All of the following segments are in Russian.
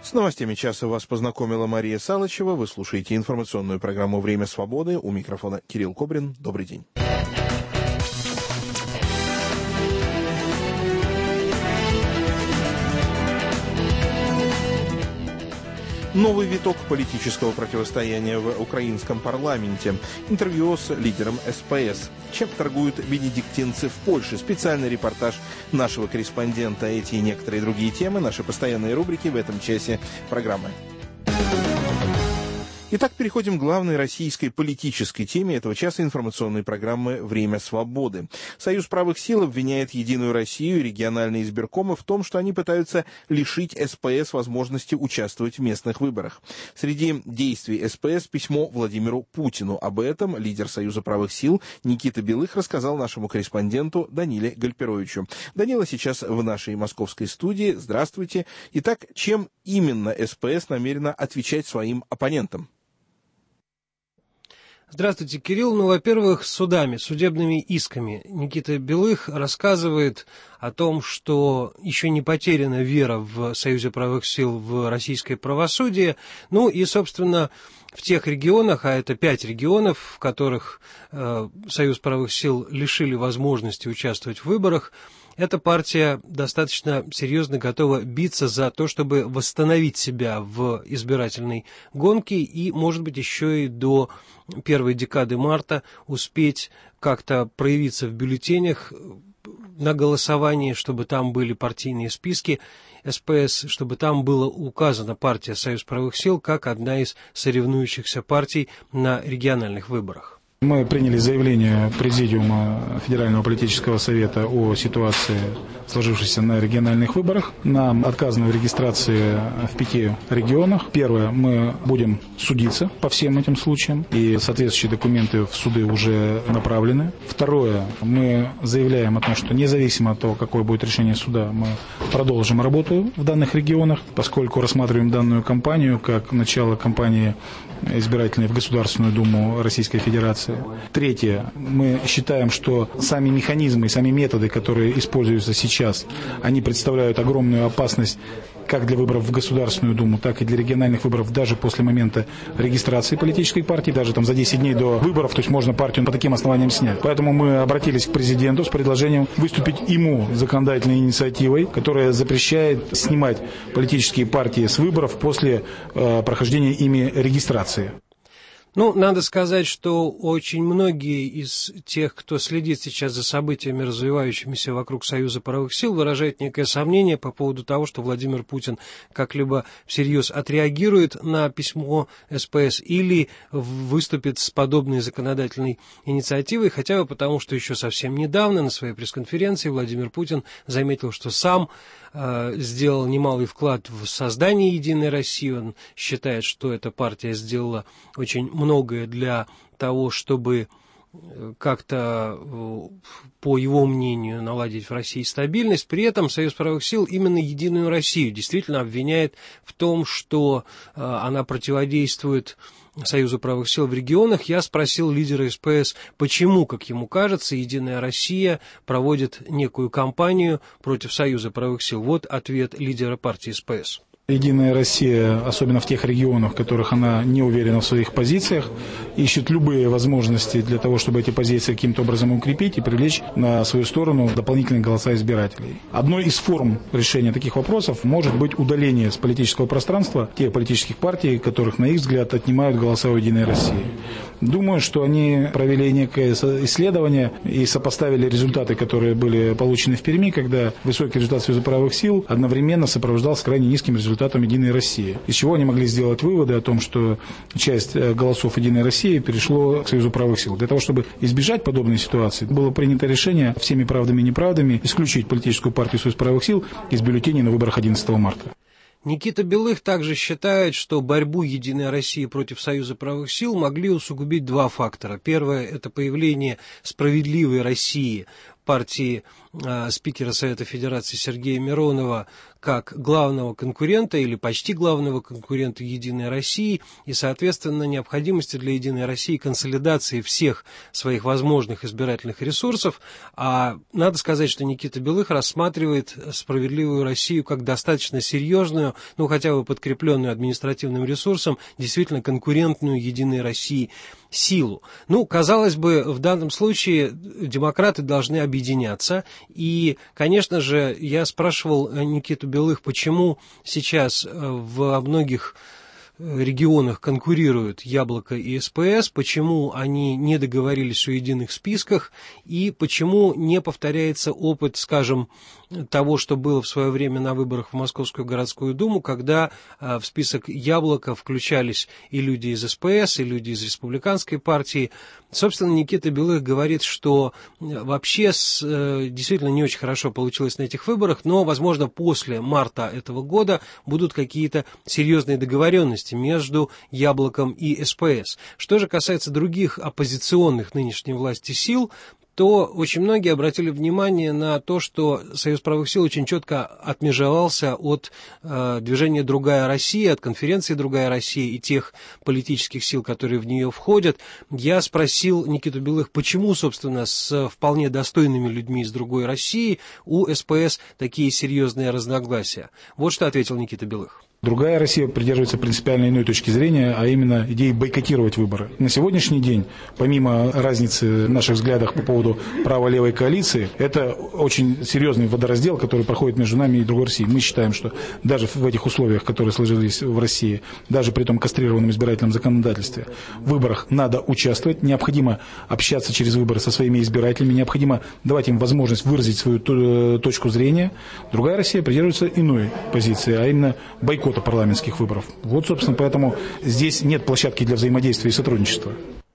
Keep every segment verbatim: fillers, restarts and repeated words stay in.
С новостями часа вас познакомила Мария Салычева. Вы слушаете информационную программу «Время свободы». У микрофона Кирилл Кобрин. Добрый день. Новый виток политического противостояния в украинском парламенте. Интервью с лидером эс пэ эс. Чем торгуют бенедиктинцы в Польше? Специальный репортаж нашего корреспондента. Эти и некоторые другие темы, наши постоянные рубрики в этом часе программы. Итак, переходим к главной российской политической теме этого часа информационной программы «Время свободы». Союз правых сил обвиняет Единую Россию и региональные избиркомы в том, что они пытаются лишить эс пэ эс возможности участвовать в местных выборах. Среди действий эс пэ эс письмо Владимиру Путину. Об этом лидер Союза правых сил Никита Белых рассказал нашему корреспонденту Даниле Гальперовичу. Данила сейчас в нашей московской студии. Здравствуйте. Итак, чем именно эс пэ эс намерена отвечать своим оппонентам? Здравствуйте, Кирилл. Ну, во-первых, судами, судебными исками. Никита Белых рассказывает о том, что еще не потеряна вера в Союзе правых сил в российское правосудие. Ну и, собственно, в тех регионах, а это пять регионов, в которых э, Союз правых сил лишили возможности участвовать в выборах, эта партия достаточно серьезно готова биться за то, чтобы восстановить себя в избирательной гонке и, может быть, еще и до первой декады марта успеть как-то проявиться в бюллетенях на голосовании, чтобы там были партийные списки эс пэ эс, чтобы там была указана партия Союз правых сил как одна из соревнующихся партий на региональных выборах. Мы приняли заявление Президиума Федерального политического совета о ситуации, сложившейся на региональных выборах. Нам отказано в регистрации в пяти регионах. Первое, мы будем судиться по всем этим случаям, и соответствующие документы в суды уже направлены. Второе, мы заявляем о том, что независимо от того, какое будет решение суда, мы продолжим работу в данных регионах, поскольку рассматриваем данную кампанию как начало кампании избирательной в Государственную Думу Российской Федерации. Третье. Мы считаем, что сами механизмы, сами методы, которые используются сейчас, они представляют огромную опасность как для выборов в Государственную Думу, так и для региональных выборов даже после момента регистрации политической партии, даже там за десять дней до выборов, то есть можно партию по таким основаниям снять. Поэтому мы обратились к президенту с предложением выступить ему законодательной инициативой, которая запрещает снимать политические партии с выборов после э, прохождения ими регистрации. Ну, надо сказать, что очень многие из тех, кто следит сейчас за событиями, развивающимися вокруг Союза правых сил, выражают некое сомнение по поводу того, что Владимир Путин как-либо всерьез отреагирует на письмо эс пэ эс или выступит с подобной законодательной инициативой, хотя бы потому, что еще совсем недавно на своей пресс-конференции Владимир Путин заметил, что сам э, сделал немалый вклад в создание Единой России. Он считает, что эта партия сделала очень многое для того, чтобы как-то, по его мнению, наладить в России стабильность. При этом Союз правых сил именно Единую Россию действительно обвиняет в том, что она противодействует Союзу правых сил в регионах. Я спросил лидера эс пэ эс, почему, как ему кажется, Единая Россия проводит некую кампанию против Союза правых сил. Вот ответ лидера партии эс пэ эс. Единая Россия, особенно в тех регионах, в которых она не уверена в своих позициях, ищет любые возможности для того, чтобы эти позиции каким-то образом укрепить и привлечь на свою сторону дополнительные голоса избирателей. Одной из форм решения таких вопросов может быть удаление с политического пространства тех политических партий, которых, на их взгляд, отнимают голоса у Единой России. Думаю, что они провели некое исследование и сопоставили результаты, которые были получены в Перми, когда высокий результат Союза правых сил одновременно сопровождался крайне низким результатом Единой России. Из чего они могли сделать выводы о том, что часть голосов Единой России перешло к Союзу правых сил. Для того, чтобы избежать подобной ситуации, было принято решение всеми правдами и неправдами исключить политическую партию Союз правых сил из бюллетеней на выборах одиннадцатого марта. Никита Белых также считает, что борьбу Единой России против Союза правых сил могли усугубить два фактора. Первое – это появление справедливой России партии э, спикера Совета Федерации Сергея Миронова как главного конкурента или почти главного конкурента «Единой России», и, соответственно, необходимости для «Единой России» консолидации всех своих возможных избирательных ресурсов. А надо сказать, что Никита Белых рассматривает «Справедливую Россию» как достаточно серьезную, ну хотя бы подкрепленную административным ресурсом, действительно конкурентную «Единой России» силу. Ну, казалось бы, в данном случае демократы должны объединяться. И, конечно же, я спрашивал Никиту Белых, почему сейчас в многих регионах конкурируют «Яблоко» и эс пэ эс, почему они не договорились о единых списках и почему не повторяется опыт, скажем, того, что было в свое время на выборах в Московскую городскую думу, когда в список «Яблоко» включались и люди из эс пэ эс, и люди из республиканской партии. Собственно, Никита Белых говорит, что вообще с, действительно не очень хорошо получилось на этих выборах, но, возможно, после марта этого года будут какие-то серьезные договоренности между «Яблоком» и эс пэ эс. Что же касается других оппозиционных нынешней власти сил, то очень многие обратили внимание на то, что Союз правых сил очень четко отмежевался от э, движения «Другая Россия», от конференции «Другая Россия» и тех политических сил, которые в нее входят. Я спросил Никиту Белых, почему, собственно, с вполне достойными людьми из «Другой России» у эс пэ эс такие серьезные разногласия. Вот что ответил Никита Белых. Другая Россия придерживается принципиально иной точки зрения, а именно идеи бойкотировать выборы. На сегодняшний день, помимо разницы в наших взглядах по поводу право-левой коалиции, это очень серьезный водораздел, который проходит между нами и Другой Россией. Мы считаем, что даже в этих условиях, которые сложились в России, даже при том кастрированном избирательном законодательстве, в выборах надо участвовать, необходимо общаться через выборы со своими избирателями, необходимо давать им возможность выразить свою точку зрения. Другая Россия придерживается иной позиции, а именно бойкот парламентских выборов. Вот, собственно, поэтому здесь нет площадки для взаимодействия и сотрудничества.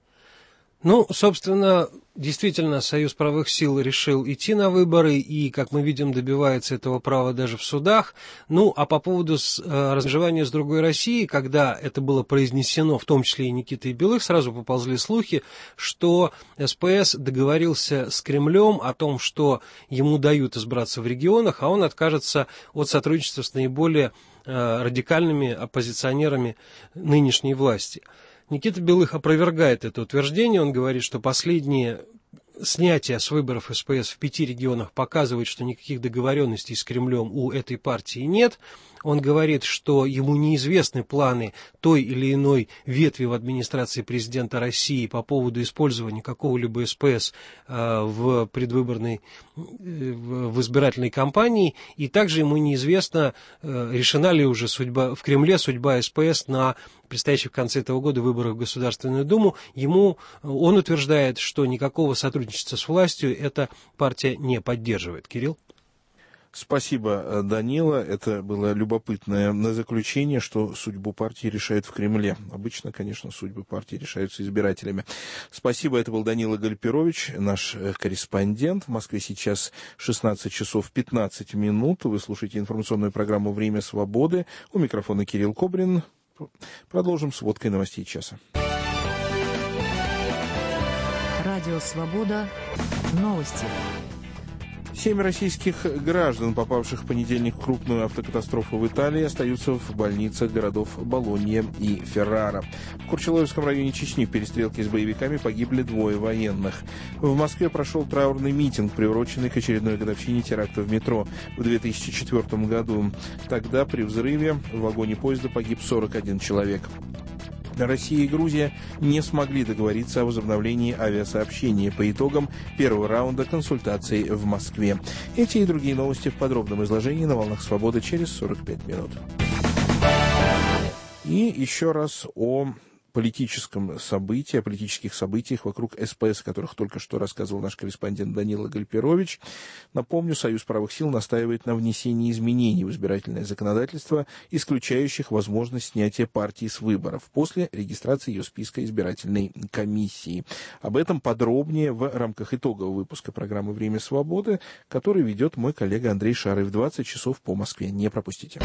Ну, собственно, действительно, Союз правых сил решил идти на выборы и, как мы видим, добивается этого права даже в судах. Ну, а по поводу с, э, размежевания с Другой Россией, когда это было произнесено, в том числе и Никитой Белых, сразу поползли слухи, что эс пэ эс договорился с Кремлем о том, что ему дают избраться в регионах, а он откажется от сотрудничества с наиболее э, радикальными оппозиционерами нынешней власти. Никита Белых опровергает это утверждение, он говорит, что последние снятия с выборов эс пэ эс в пяти регионах показывают, что никаких договоренностей с Кремлем у этой партии нет. Он говорит, что ему неизвестны планы той или иной ветви в администрации президента России по поводу использования какого-либо эс пэ эс э, в предвыборной, э, в избирательной кампании. И также ему неизвестно, э, решена ли уже судьба, в Кремле судьба эс пэ эс на предстоящих в конце этого года выборах в Государственную Думу. Ему, он утверждает, что никакого сотрудничества с властью эта партия не поддерживает. Кирилл? Спасибо, Данила. Это было любопытное заключение, что судьбу партии решают в Кремле. Обычно, конечно, судьбы партии решаются избирателями. Спасибо. Это был Данила Гальперович, наш корреспондент. В Москве сейчас шестнадцать часов пятнадцать минут. Вы слушаете информационную программу «Время свободы». У микрофона Кирилл Кобрин. Продолжим с сводкой новостей часа. Радио «Свобода». Новости. Семь российских граждан, попавших в понедельник в крупную автокатастрофу в Италии, остаются в больницах городов Болонья и Феррара. В Курчеловском районе Чечни в перестрелке с боевиками погибли двое военных. В Москве прошел траурный митинг, приуроченный к очередной годовщине теракта в метро в две тысячи четвёртом году. Тогда при взрыве в вагоне поезда погиб сорок один человек. Россия и Грузия не смогли договориться о возобновлении авиасообщения по итогам первого раунда консультаций в Москве. Эти и другие новости в подробном изложении на «Волнах Свободы» через сорок пять минут. И еще раз о политическом событии, о политических событиях вокруг эс пэ эс, о которых только что рассказывал наш корреспондент Данила Гальперович. Напомню, Союз правых сил настаивает на внесении изменений в избирательное законодательство, исключающих возможность снятия партии с выборов после регистрации ее списка избирательной комиссии. Об этом подробнее в рамках итогового выпуска программы «Время свободы», который ведет мой коллега Андрей Шарый в двадцать часов по Москве. Не пропустите.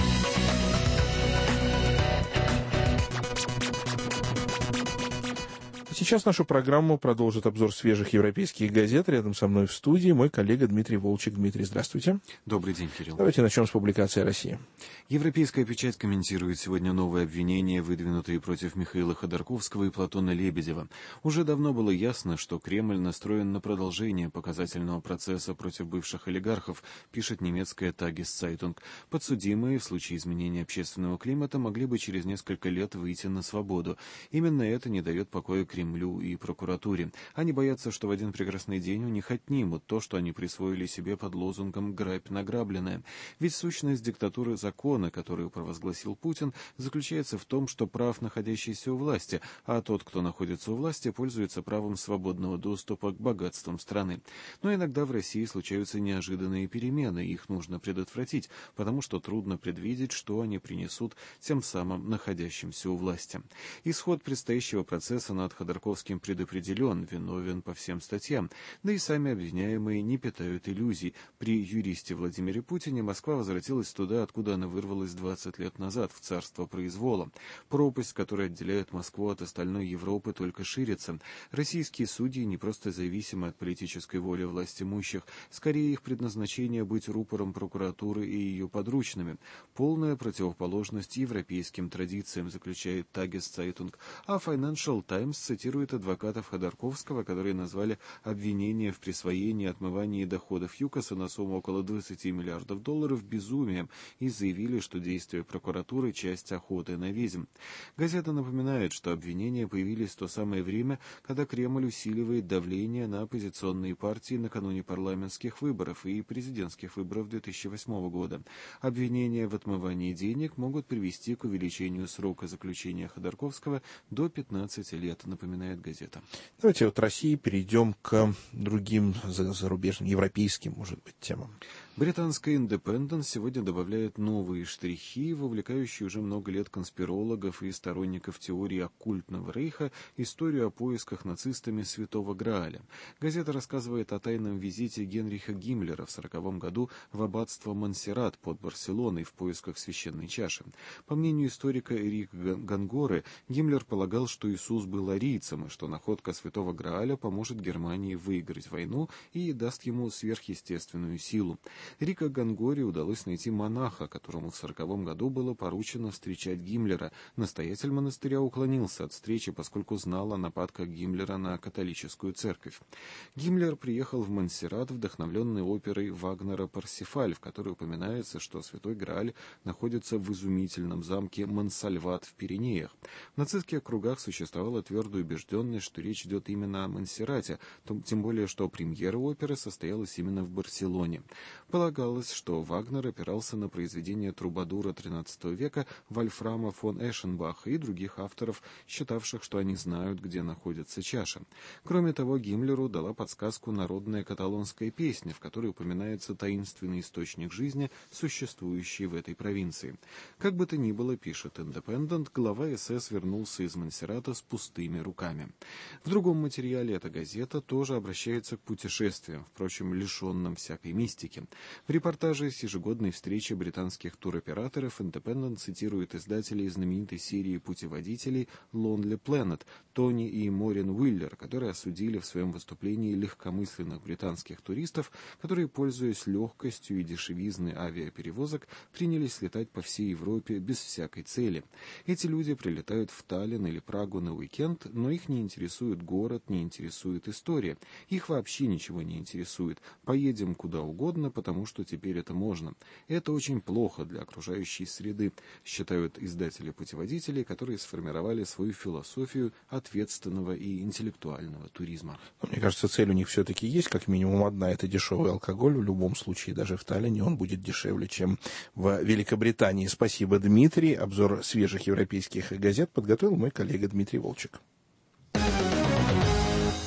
сейчас нашу программу продолжит обзор свежих европейских газет. Рядом со мной в студии мой коллега Дмитрий Волчек. Дмитрий, здравствуйте. Добрый день, Кирилл. Давайте начнем с публикации о России. Европейская печать комментирует сегодня новые обвинения, выдвинутые против Михаила Ходорковского и Платона Лебедева. Уже давно было ясно, что Кремль настроен на продолжение показательного процесса против бывших олигархов, пишет немецкая Tageszeitung. Подсудимые в случае изменения общественного климата могли бы через несколько лет выйти на свободу. Именно это не дает покоя Кремлю и прокуратуре. Они боятся, что в один прекрасный день у них отнимут то, что они присвоили себе под лозунгом «грабь награбленное». Ведь сущность диктатуры закона, которую провозгласил Путин, заключается в том, что прав находящийся у власти, а тот, кто находится у власти, пользуется правом свободного доступа к богатствам страны. Но иногда в России случаются неожиданные перемены, и их нужно предотвратить, потому что трудно предвидеть, что они принесут тем самым находящимся у власти. Исход предстоящего процесса над Ходорковским предопределен, виновен по всем статьям, да и сами обвиняемые не питают иллюзий. При юристе Владимире Путине Москва возвратилась туда, откуда она вырвалась двадцать лет назад, в царство произвола. Пропасть, которая отделяет Москву от остальной Европы, только ширится. Российские судьи не просто зависимы от политической воли властимущих, скорее их предназначение быть рупором прокуратуры и ее подручными. Полная противоположность европейским традициям, заключает Tageszeitung, а Financial Times цитирует адвокатов Ходорковского, которые назвали обвинение в присвоении и отмывании доходов ЮКОСа на сумму около двадцати миллиардов долларов безумием и заявили, что действия прокуратуры – часть охоты на ведьм. Газета напоминает, что обвинения появились в то самое время, когда Кремль усиливает давление на оппозиционные партии накануне парламентских выборов и президентских выборов две тысячи восьмого года. Обвинения в отмывании денег могут привести к увеличению срока заключения Ходорковского до пятнадцати лет, напоминает газета. Давайте от России перейдем к другим зарубежным, европейским, может быть, темам. Британская «Индепендент» сегодня добавляет новые штрихи, вовлекающие уже много лет конспирологов и сторонников теории оккультного рейха, историю о поисках нацистами Святого Грааля. Газета рассказывает о тайном визите Генриха Гиммлера в сороковом году в аббатство Монсеррат под Барселоной в поисках священной чаши. По мнению историка Эрика Гангоры, Гиммлер полагал, что Иисус был арийцем, и что находка Святого Грааля поможет Германии выиграть войну и даст ему сверхъестественную силу. Рико Гангоре удалось найти монаха, которому в сороковом году было поручено встречать Гиммлера. Настоятель монастыря уклонился от встречи, поскольку знал о нападках Гиммлера на католическую церковь. Гиммлер приехал в Монсеррат, вдохновленный оперой Вагнера «Парсифаль», в которой упоминается, что Святой Грааль находится в изумительном замке Монсальват в Пиренеях. В нацистских кругах существовала твердая убежденность, что речь идет именно о Монсеррате, тем более, что премьера оперы состоялась именно в Барселоне. Полагалось, что Вагнер опирался на произведения трубадура тринадцатого века Вольфрама фон Эшенбаха и других авторов, считавших, что они знают, где находится чаша. Кроме того, Гиммлеру дала подсказку народная каталонская песня, в которой упоминается таинственный источник жизни, существующий в этой провинции. Как бы то ни было, пишет «Индепендент», глава СС вернулся из Монсеррата с пустыми руками. В другом материале эта газета тоже обращается к путешествиям, впрочем, лишенным всякой мистики. В репортаже с ежегодной встречи британских туроператоров «Индепендент» цитирует издателей знаменитой серии путеводителей «Lonely Planet» Тони и Морин Уиллер, которые осудили в своем выступлении легкомысленных британских туристов, которые, пользуясь легкостью и дешевизной авиаперевозок, принялись летать по всей Европе без всякой цели. Эти люди прилетают в Таллин или Прагу на уикенд, но их не интересует город, не интересует история. Их вообще ничего не интересует. Поедем куда угодно, потому что теперь это можно. Это очень плохо для окружающей среды, считают издатели-путеводителей, которые сформировали свою философию ответственного и интеллектуального туризма. Мне кажется, цель у них все-таки есть, как минимум одна, это дешевый алкоголь. В любом случае, даже в Таллине он будет дешевле, чем в Великобритании. Спасибо, Дмитрий. Обзор свежих европейских газет подготовил мой коллега Дмитрий Волчек.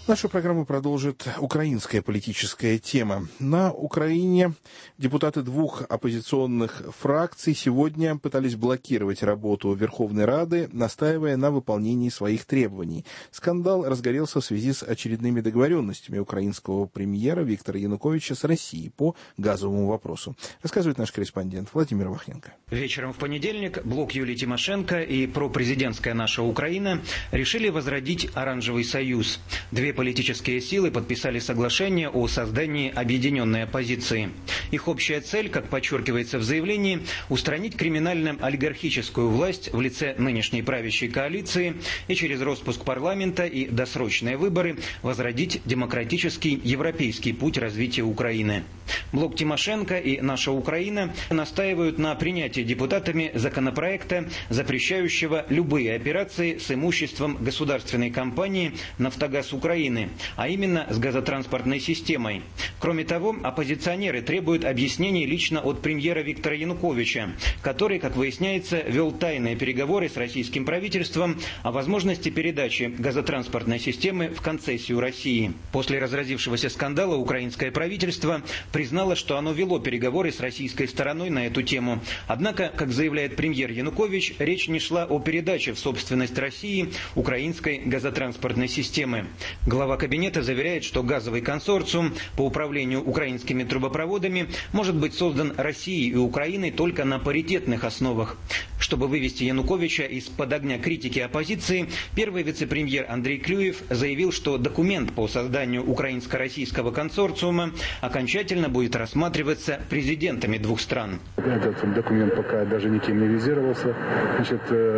Нашу программу продолжит украинская политическая тема. На Украине депутаты двух оппозиционных фракций сегодня пытались блокировать работу Верховной Рады, настаивая на выполнении своих требований. Скандал разгорелся в связи с очередными договоренностями украинского премьера Виктора Януковича с Россией по газовому вопросу. Рассказывает наш корреспондент Владимир Вахненко. Вечером в понедельник блок Юлии Тимошенко и пропрезидентская «Наша Украина» решили возродить Оранжевый союз. Две политические силы подписали соглашение о создании объединенной оппозиции. Их общая цель, как подчеркивается в заявлении, устранить криминально-олигархическую власть в лице нынешней правящей коалиции и через распуск парламента и досрочные выборы возродить демократический европейский путь развития Украины. Блок Тимошенко и «Наша Украина» настаивают на принятии депутатами законопроекта, запрещающего любые операции с имуществом государственной компании «Нафтогаз Украины», а именно с газотранспортной системой. Кроме того, оппозиционеры требуют объяснений лично от премьера Виктора Януковича, который, как выясняется, вел тайные переговоры с российским правительством о возможности передачи газотранспортной системы в концессию России. После разразившегося скандала украинское правительство признало, что оно вело переговоры с российской стороной на эту тему. Однако, как заявляет премьер Янукович, речь не шла о передаче в собственность России украинской газотранспортной системы. Глава кабинета заверяет, что газовый консорциум по управлению украинскими трубопроводами может быть создан Россией и Украиной только на паритетных основах. Чтобы вывести Януковича из-под огня критики оппозиции, первый вице-премьер Андрей Клюев заявил, что документ по созданию украинско-российского консорциума окончательно будет рассматриваться президентами двух стран. Этот документ пока даже никем не визировался. Значит,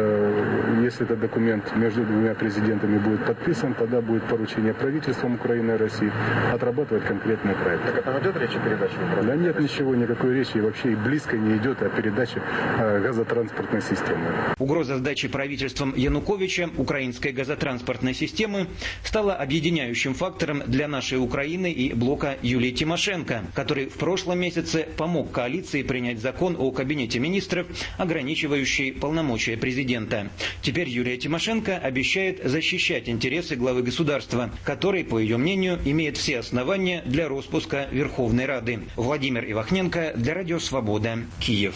если этот документ между двумя президентами будет подписан, тогда будет поручение правительством Украины и России отрабатывать конкретный проект. Так это идет речь о передаче? Да нет, ничего, никакой речи вообще и близко не идет о передаче газотранспортной системы. Угроза сдачи правительством Януковича украинской газотранспортной системы стала объединяющим фактором для нашей Украины и блока Юлии Тимошенко, который в прошлом месяце помог коалиции принять закон о кабинете министров, ограничивающий полномочия президента. Теперь Юлия Тимошенко обещает защищать интересы главы государства, который, по ее мнению, имеет все основания для распуска Верховной Рады. Владимир Ивахненко для Радио Свобода, Киев.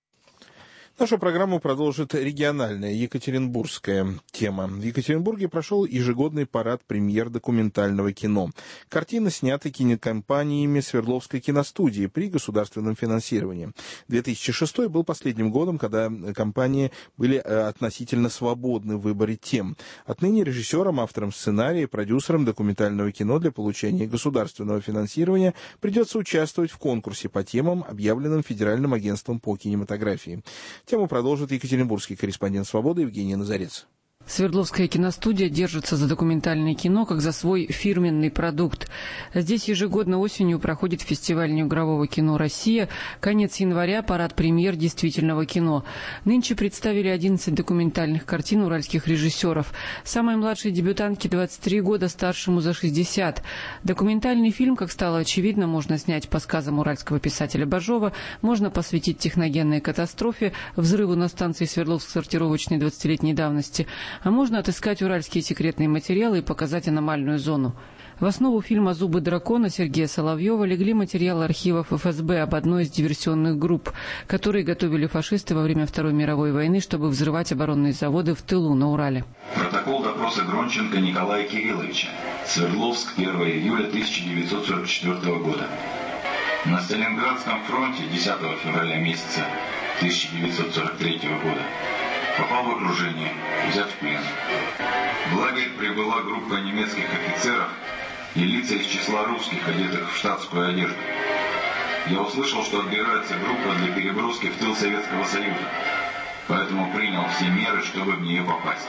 Нашу программу продолжит региональная екатеринбургская тема. В Екатеринбурге прошел ежегодный парад премьер документального кино. Картины сняты кинокомпаниями Свердловской киностудии при государственном финансировании. две тысячи шестой был последним годом, когда компании были относительно свободны в выборе тем. Отныне режиссерам, авторам сценария и продюсерам документального кино для получения государственного финансирования придется участвовать в конкурсе по темам, объявленным Федеральным агентством по кинематографии. Тему продолжит екатеринбургский корреспондент «Свободы» Евгений Назарец. Свердловская киностудия держится за документальное кино как за свой фирменный продукт. Здесь ежегодно осенью проходит фестиваль неигрового кино «Россия». Конец января – парад премьер действительного кино. Нынче представили одиннадцать документальных картин уральских режиссеров. Самой младшей дебютантке двадцать три года, старшему за шестьдесят. Документальный фильм, как стало очевидно, можно снять по сказам уральского писателя Бажова, можно посвятить техногенной катастрофе, взрыву на станции Свердловск-сортировочной двадцатилетней давности, а можно отыскать уральские секретные материалы и показать аномальную зону. В основу фильма «Зубы дракона» Сергея Соловьева легли материалы архивов эф эс бэ об одной из диверсионных групп, которые готовили фашисты во время Второй мировой войны, чтобы взрывать оборонные заводы в тылу на Урале. Протокол допроса Гронченко Николая Кирилловича. Свердловск, первого июля тысяча девятьсот сорок четвёртого года. На Сталинградском фронте десятого февраля месяца тысяча девятьсот сорок третьего года попал в окружение, взят в плен. В лагерь прибыла группа немецких офицеров и лица из числа русских, одетых в штатскую одежду. Я услышал, что отбирается группа для переброски в тыл Советского Союза, поэтому принял все меры, чтобы в нее попасть.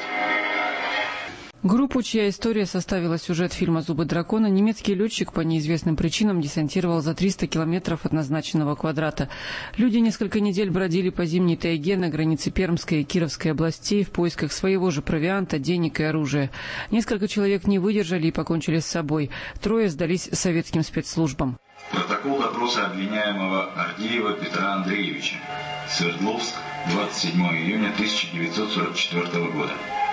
Группу, чья история составила сюжет фильма «Зубы дракона», немецкий летчик по неизвестным причинам десантировал за триста километров от назначенного квадрата. Люди несколько недель бродили по зимней тайге на границе Пермской и Кировской областей в поисках своего же провианта, денег и оружия. Несколько человек не выдержали и покончили с собой. Трое сдались советским спецслужбам. Протокол допроса обвиняемого Ардеева Петра Андреевича. Свердловск, двадцать седьмого июня тысяча девятьсот сорок четвёртого года.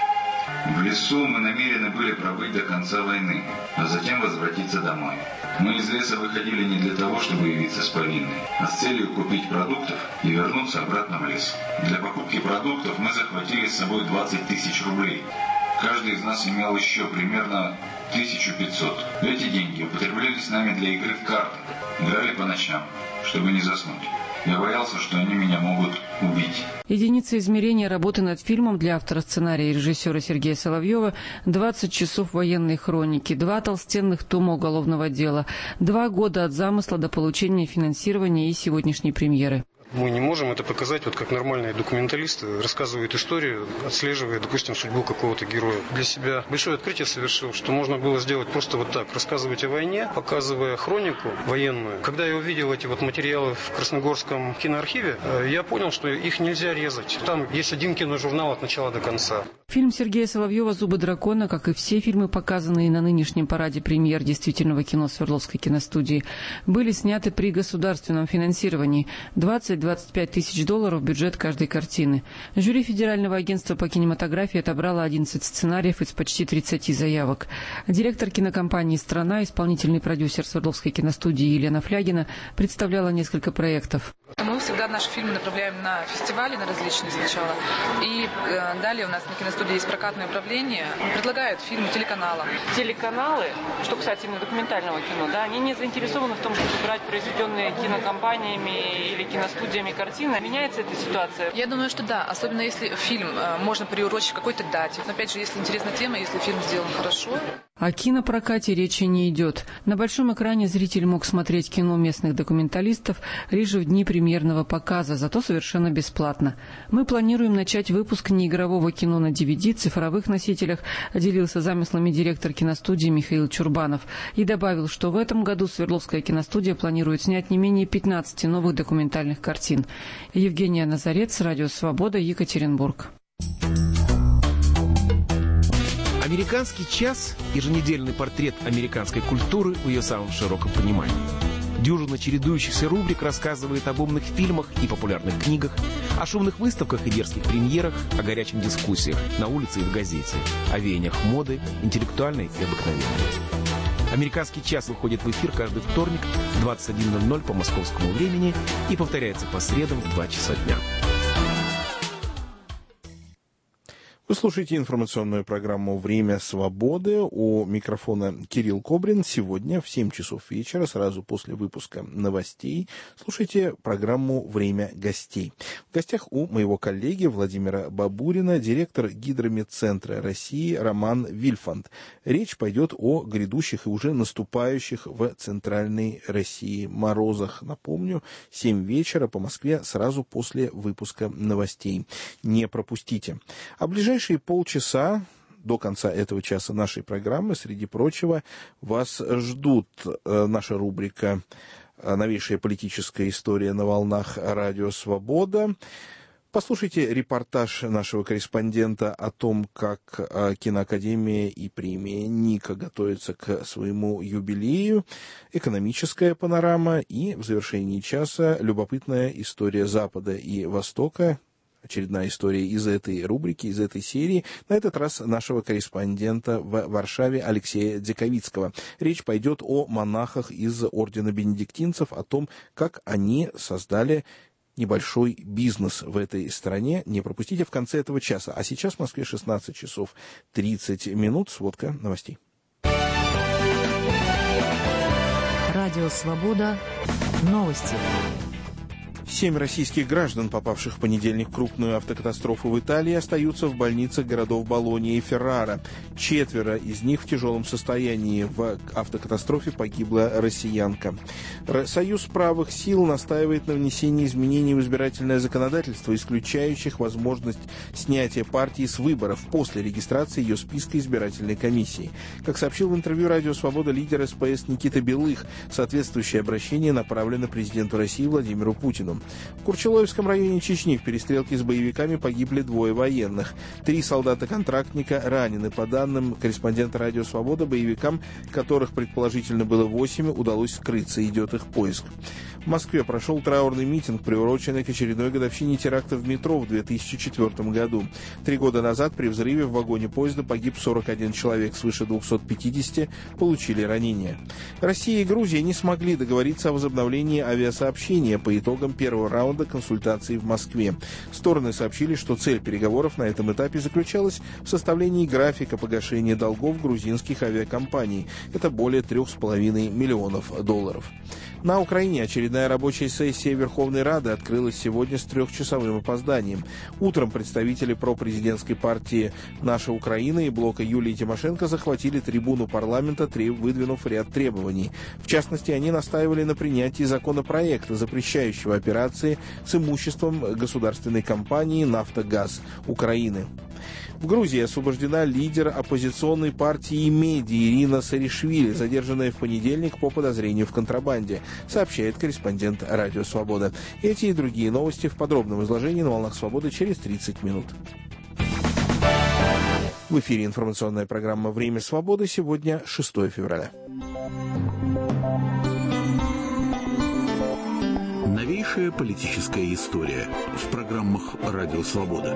В лесу мы намерены были пробыть до конца войны, а затем возвратиться домой. Мы из леса выходили не для того, чтобы явиться с повинной, а с целью купить продуктов и вернуться обратно в лес. Для покупки продуктов мы захватили с собой двадцать тысяч рублей. Каждый из нас имел еще примерно тысячу пятьсот. Эти деньги употреблялись нами для игры в карты. Играли по ночам, чтобы не заснуть. Я боялся, что они меня могут убить. Единица измерения работы над фильмом для автора сценария и режиссера Сергея Соловьева – двадцать часов военной хроники, два толстенных тома уголовного дела, два года от замысла до получения финансирования и сегодняшней премьеры. Мы не можем это показать, вот как нормальные документалисты рассказывают историю, отслеживая, допустим, судьбу какого-то героя. Для себя большое открытие совершил, что можно было сделать просто вот так, рассказывать о войне, показывая хронику военную. Когда я увидел эти вот материалы в Красногорском киноархиве, я понял, что их нельзя резать. Там есть один киножурнал от начала до конца. Фильм Сергея Соловьева «Зубы дракона», как и все фильмы, показанные на нынешнем параде премьер действительного кино Свердловской киностудии, были сняты при государственном финансировании. двадцать-двадцать пять тысяч долларов бюджет каждой картины. Жюри Федерального агентства по кинематографии отобрало одиннадцать сценариев из почти тридцати заявок. Директор кинокомпании «Страна», исполнительный продюсер Свердловской киностудии Елена Флягина представляла несколько проектов. Мы всегда наши фильмы направляем на фестивали, на различные сначала. И э, далее у нас на киностудии есть прокатное управление. Предлагают фильмы телеканалам. Телеканалы, что касается именно документального кино, да, они не заинтересованы в том, чтобы брать произведенные кинокомпаниями или киностудиями картины. Меняется эта ситуация? Я думаю, что да. Особенно если фильм э, можно приурочить к какой-то дате. Но, опять же, если интересна тема, если фильм сделан хорошо. О кинопрокате речи не идет. На большом экране зритель мог смотреть кино местных документалистов лишь в дни премьерного показа, зато совершенно бесплатно. Мы планируем начать выпуск неигрового кино на ди ви ди, цифровых носителях, делился замыслами директор киностудии Михаил Чурбанов и добавил, что в этом году Свердловская киностудия планирует снять не менее пятнадцати новых документальных картин. Евгения Назарец, Радио Свобода, Екатеринбург. «Американский час» – еженедельный портрет американской культуры в ее самом широком понимании. Дюжина чередующихся рубрик рассказывает об умных фильмах и популярных книгах, о шумных выставках и дерзких премьерах, о горячих дискуссиях на улице и в газете, о веяниях моды, интеллектуальной и обыкновенной. «Американский час» выходит в эфир каждый вторник в двадцать один ноль ноль по московскому времени и повторяется по средам в два часа дня. Вы слушаете информационную программу «Время свободы». У микрофона Кирилл Кобрин. Сегодня в семь часов вечера, сразу после выпуска новостей, слушайте программу «Время гостей». В гостях у моего коллеги Владимира Бабурина директор Гидромедцентра России Роман Вильфанд. Речь пойдет о грядущих и уже наступающих в Центральной России морозах. Напомню, семь вечера по Москве сразу после выпуска новостей. Не пропустите. А ближайшие полчаса до конца этого часа нашей программы, среди прочего, вас ждут э, наша рубрика «Новейшая политическая история на волнах Радио Свобода». Послушайте репортаж нашего корреспондента о том, как э, киноакадемия и премия Ника готовятся к своему юбилею, экономическая панорама и в завершении часа любопытная история Запада и Востока. Очередная история из этой рубрики, из этой серии. На этот раз нашего корреспондента в Варшаве Алексея Дзяковицкого. Речь пойдет о монахах из ордена бенедиктинцев, о том, как они создали небольшой бизнес в этой стране. Не пропустите в конце этого часа. А сейчас в Москве шестнадцать часов тридцать минут. Сводка новостей. Радио «Свобода». Новости. Семь российских граждан, попавших в понедельник в крупную автокатастрофу в Италии, остаются в больницах городов Болонья и Феррара. Четверо из них в тяжелом состоянии. В автокатастрофе погибла россиянка. Союз правых сил настаивает на внесении изменений в избирательное законодательство, исключающих возможность снятия партии с выборов после регистрации ее списка избирательной комиссии. Как сообщил в интервью «Радио Свобода» лидер эс пэ эс Никита Белых, соответствующее обращение направлено президенту России Владимиру Путину. свободу. В Курчелоевском районе Чечни в перестрелке с боевиками погибли двое военных. Три солдата-контрактника ранены. По данным корреспондента «Радио Свобода», боевикам, которых предположительно было восемь, удалось скрыться. Идет их поиск. В Москве прошел траурный митинг, приуроченный к очередной годовщине теракта в метро в две тысячи четвёртом году. Три года назад при взрыве в вагоне поезда погиб сорок один человек, свыше двухсот пятидесяти получили ранения. Россия и Грузия не смогли договориться о возобновлении авиасообщения по итогам первого раунда консультаций в Москве. Стороны сообщили, что цель переговоров на этом этапе заключалась в составлении графика погашения долгов грузинских авиакомпаний. Это более трех с половиной миллионов долларов. На Украине очередная рабочая сессия Верховной Рады открылась сегодня с трехчасовым опозданием. Утром представители пропрезидентской партии «Наша Украина» и блока Юлии Тимошенко захватили трибуну парламента, выдвинув ряд требований. В частности, они настаивали на принятии законопроекта, запрещающего операции с имуществом государственной компании «Нафтогаз Украины». В Грузии освобождена лидер оппозиционной партии «Меди» Ирина Саришвили, задержанная в понедельник по подозрению в контрабанде, сообщает корреспондент «Радио Свобода». Эти и другие новости в подробном изложении на «Волнах Свободы» через тридцать минут. В эфире информационная программа «Время свободы». Сегодня шестое февраля. Новейшая политическая история в программах «Радио Свобода».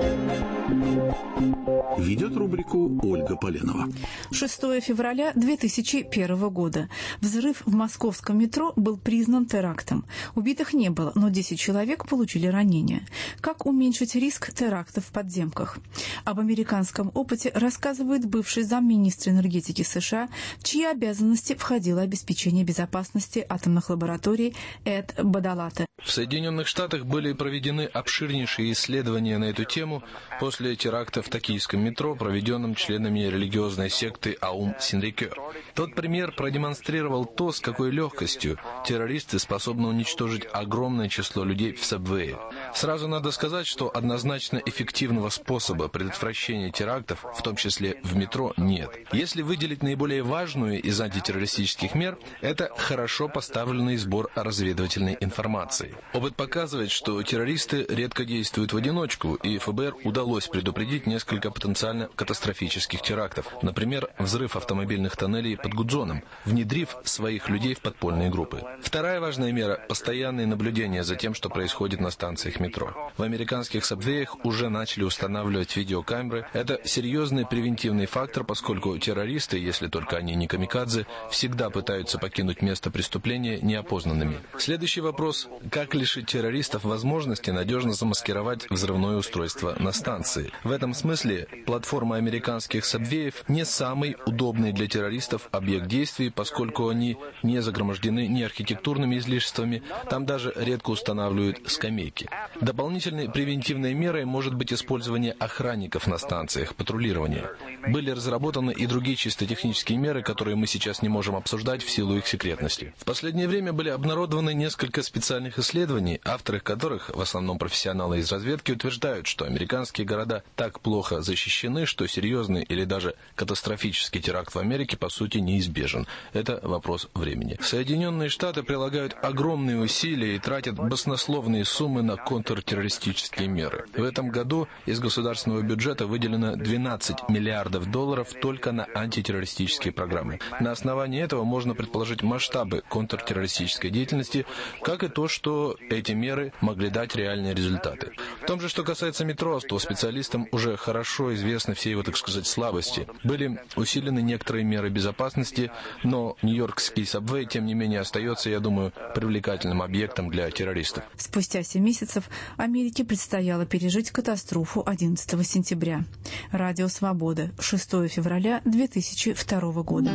Ведет рубрику Ольга Поленова. шестое февраля две тысячи первого года. Взрыв в московском метро был признан терактом. Убитых не было, но десять человек получили ранения. Как уменьшить риск терактов в подземках? Об американском опыте рассказывает бывший замминистра энергетики США, в чьи обязанности входило обеспечение безопасности атомных лабораторий Эд Бадалата. В Соединенных Штатах были проведены обширнейшие исследования на эту тему после теракта в токийском метро, проведенном членами религиозной секты Аум Синрикё. Тот пример продемонстрировал то, с какой легкостью террористы способны уничтожить огромное число людей в сабвее. Сразу надо сказать, что однозначно эффективного способа предотвращения терактов, в том числе в метро, нет. Если выделить наиболее важную из антитеррористических мер, это хорошо поставленный сбор разведывательной информации. Опыт показывает, что террористы редко действуют в одиночку, и эф бэ эр удалось предупредить несколько потенциально катастрофических терактов. Например, взрыв автомобильных тоннелей под Гудзоном, внедрив своих людей в подпольные группы. Вторая важная мера – постоянное наблюдение за тем, что происходит на станциях метро. В американских сабвеях уже начали устанавливать видеокамеры. Это серьезный превентивный фактор, поскольку террористы, если только они не камикадзе, всегда пытаются покинуть место преступления неопознанными. Следующий вопрос – как лишить террористов возможности надежно замаскировать взрывное устройство на станции? В этом смысле платформа американских сабвеев не самый удобный для террористов объект действий, поскольку они не загромождены ни архитектурными излишествами, там даже редко устанавливают скамейки. Дополнительной превентивной мерой может быть использование охранников на станциях, патрулирование. Были разработаны и другие чисто технические меры, которые мы сейчас не можем обсуждать в силу их секретности. В последнее время были обнародованы несколько специальных исследований, авторы которых, в основном профессионалы из разведки, утверждают, что американские города так плохо защищены, что серьезный или даже катастрофический теракт в Америке по сути неизбежен. Это вопрос времени. Соединенные Штаты прилагают огромные усилия и тратят баснословные суммы на контртеррористические меры. В этом году из государственного бюджета выделено двенадцать миллиардов долларов только на антитеррористические программы. На основании этого можно предположить масштабы контртеррористической деятельности, как и то, что эти меры могли дать реальные результаты. В том же, что касается метро, то специалистам уже хорошо известны все его, так сказать, слабости. Были усилены некоторые меры безопасности, но нью-йоркский сабвей, тем не менее, остается, я думаю, привлекательным объектом для террористов. Спустя семь месяцев Америке предстояло пережить катастрофу одиннадцатого сентября. Радио Свобода, шестое февраля две тысячи второго года.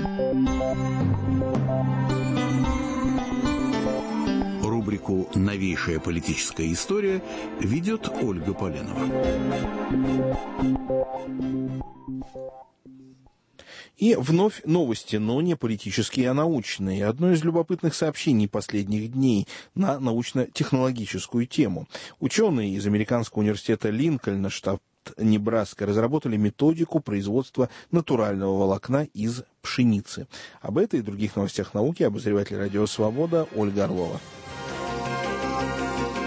Рубрику «Новейшая политическая история» ведет Ольга Поленова. И вновь новости, но не политические, а научные. Одно из любопытных сообщений последних дней на научно-технологическую тему. Ученые из Американского университета Линкольна, штат Небраска, разработали методику производства натурального волокна из пшеницы. Об этой и других новостях науки обозреватель «Радио Свобода» Ольга Орлова.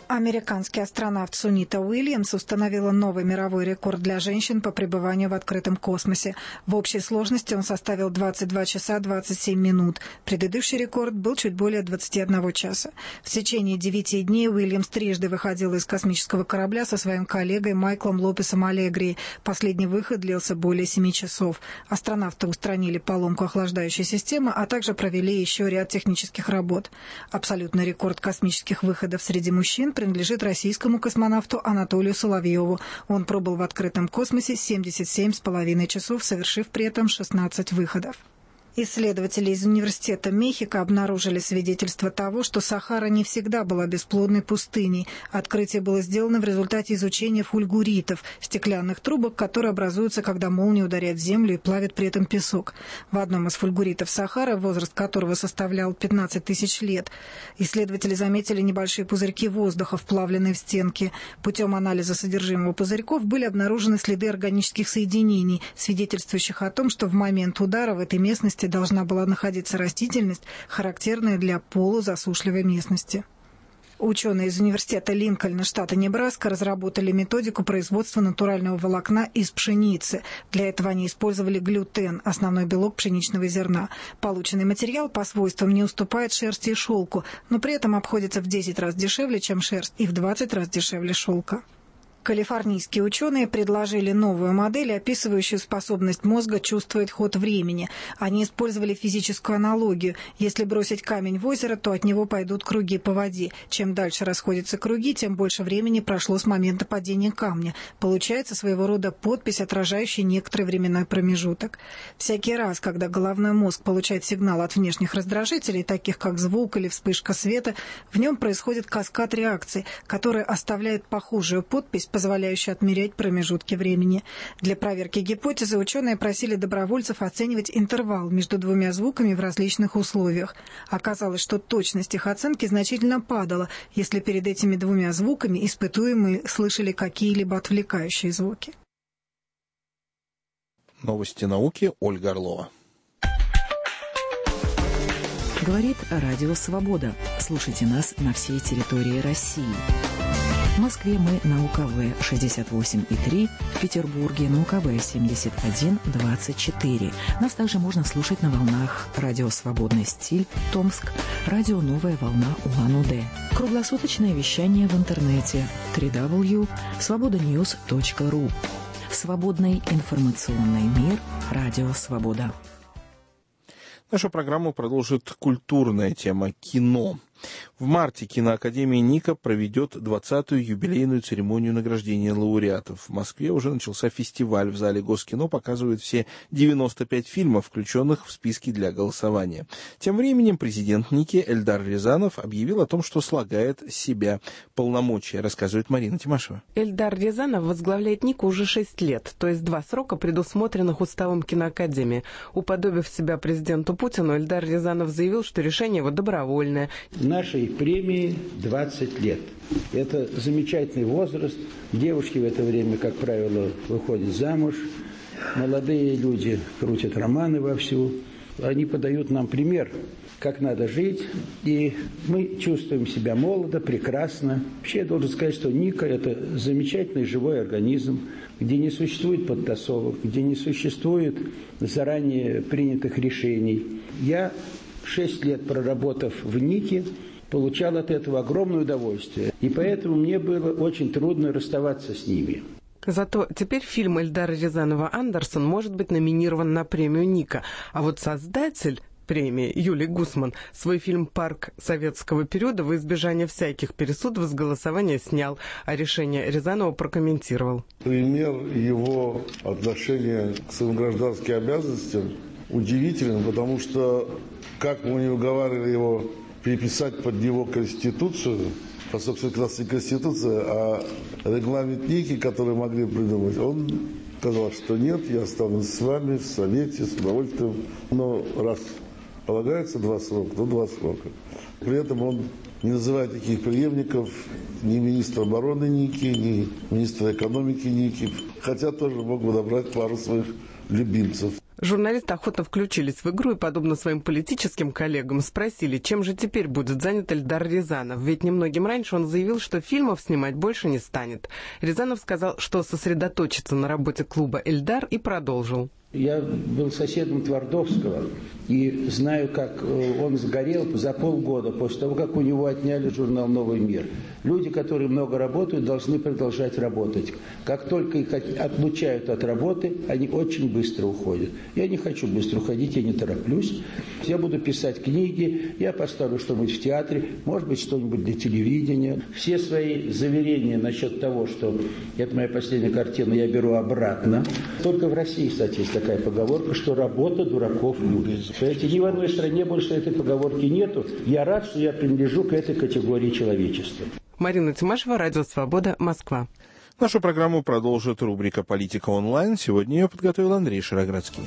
Американский астронавт Сунита Уильямс установила новый мировой рекорд для женщин по пребыванию в открытом космосе. В общей сложности он составил двадцать два часа двадцать семь минут. Предыдущий рекорд был чуть более двадцати одного часа. В течение девяти дней Уильямс трижды выходил из космического корабля со своим коллегой Майклом Лопесом Алегри. Последний выход длился более семи часов. Астронавты устранили поломку охлаждающей системы, а также провели еще ряд технических работ. Абсолютный рекорд космических выходов среди мужчин принадлежит российскому космонавту Анатолию Соловьеву. Он пробыл в открытом космосе семьдесят семь с половиной часов, совершив при этом шестнадцать выходов. Исследователи из Университета Мехико обнаружили свидетельство того, что Сахара не всегда была бесплодной пустыней. Открытие было сделано в результате изучения фульгуритов, стеклянных трубок, которые образуются, когда молния ударяет в землю и плавит при этом песок. В одном из фульгуритов Сахары, возраст которого составлял пятнадцать тысяч лет, исследователи заметили небольшие пузырьки воздуха, вплавленные в стенки. Путем анализа содержимого пузырьков были обнаружены следы органических соединений, свидетельствующих о том, что в момент удара в этой местности должна была находиться растительность, характерная для полузасушливой местности. Ученые из университета Линкольна, штата Небраска, разработали методику производства натурального волокна из пшеницы. Для этого они использовали глютен, основной белок пшеничного зерна. Полученный материал по свойствам не уступает шерсти и шелку, но при этом обходится в десять раз дешевле, чем шерсть, и в двадцать раз дешевле шелка. Калифорнийские ученые предложили новую модель, описывающую способность мозга чувствовать ход времени. Они использовали физическую аналогию. Если бросить камень в озеро, то от него пойдут круги по воде. Чем дальше расходятся круги, тем больше времени прошло с момента падения камня. Получается своего рода подпись, отражающая некоторый временной промежуток. Всякий раз, когда головной мозг получает сигнал от внешних раздражителей, таких как звук или вспышка света, в нем происходит каскад реакций, который оставляет похожую подпись, позволяющую отмерять промежутки времени. Для проверки гипотезы ученые просили добровольцев оценивать интервал между двумя звуками в различных условиях. Оказалось, что точность их оценки значительно падала, если перед этими двумя звуками испытуемые слышали какие-либо отвлекающие звуки. Новости науки. Ольга Орлова. Говорит Радио Свобода. Слушайте нас на всей территории России. В Москве мы на УКВ шестьдесят восемь и три, в Петербурге на УКВ семьдесят один двадцать четыре. Нас также можно слушать на волнах радио «Свободный стиль» Томск, радио «Новая волна» Улан-Удэ. Круглосуточное вещание в интернете дабл ю дабл ю дабл ю точка свобода ньюс точка ру. Свободный информационный мир. Радио «Свобода». Нашу программу продолжит культурная тема «Кино». В марте киноакадемия НИКа проведет двадцатую юбилейную церемонию награждения лауреатов. В Москве уже начался фестиваль. В зале Госкино показывают все девяносто пять фильмов, включенных в списки для голосования. Тем временем президент НИКи Эльдар Рязанов объявил о том, что слагает с себя полномочия, рассказывает Марина Тимашева. Эльдар Рязанов возглавляет НИКу уже шесть лет, то есть два срока, предусмотренных уставом киноакадемии. Уподобив себя президенту Путину, Эльдар Рязанов заявил, что решение его добровольное. Нашей премии двадцать лет. Это замечательный возраст. Девушки в это время, как правило, выходят замуж. Молодые люди крутят романы вовсю. Они подают нам пример, как надо жить. И мы чувствуем себя молодо, прекрасно. Вообще, я должен сказать, что НИКа – это замечательный живой организм, где не существует подтасовок, где не существует заранее принятых решений. Я шесть лет проработав в НИКе, получал от этого огромное удовольствие. И поэтому мне было очень трудно расставаться с ними. Зато теперь фильм Эльдара Рязанова «Андерсон» может быть номинирован на премию НИКа. А вот создатель премии Юлий Гусман свой фильм «Парк советского периода» во избежание всяких пересудов с голосования снял, а решение Рязанова прокомментировал. Пример его отношения к своим гражданским обязанностям удивителен, потому что, как мы не уговаривали его переписать под него Конституцию, по собственной классной Конституции, а регламент НИКи, который могли придумать, он сказал, что нет, я останусь с вами в Совете с удовольствием. Но раз полагается два срока, то два срока. При этом он не называет никаких преемников, ни министра обороны НИКи, ни министра экономики НИКи, хотя тоже мог бы набрать пару своих любимцев. Журналисты охотно включились в игру и, подобно своим политическим коллегам, спросили, чем же теперь будет занят Эльдар Рязанов. Ведь немногим раньше он заявил, что фильмов снимать больше не станет. Рязанов сказал, что сосредоточится на работе клуба «Эльдар» и продолжил. Я был соседом Твардовского и знаю, как он сгорел за полгода после того, как у него отняли журнал «Новый мир». Люди, которые много работают, должны продолжать работать. Как только их отлучают от работы, они очень быстро уходят. Я не хочу быстро уходить, я не тороплюсь. Я буду писать книги, я поставлю что-нибудь в театре, может быть, что-нибудь для телевидения. Все свои заверения насчет того, что это моя последняя картина, я беру обратно. Только в России, кстати, есть такая поговорка, что работа дураков любит. Понимаете, ни в одной стране больше этой поговорки нету. Я рад, что я принадлежу к этой категории человечества. Марина Тимашева, Радио Свобода, Москва. Нашу программу продолжит рубрика «Политика онлайн». Сегодня ее подготовил Андрей Шароградский.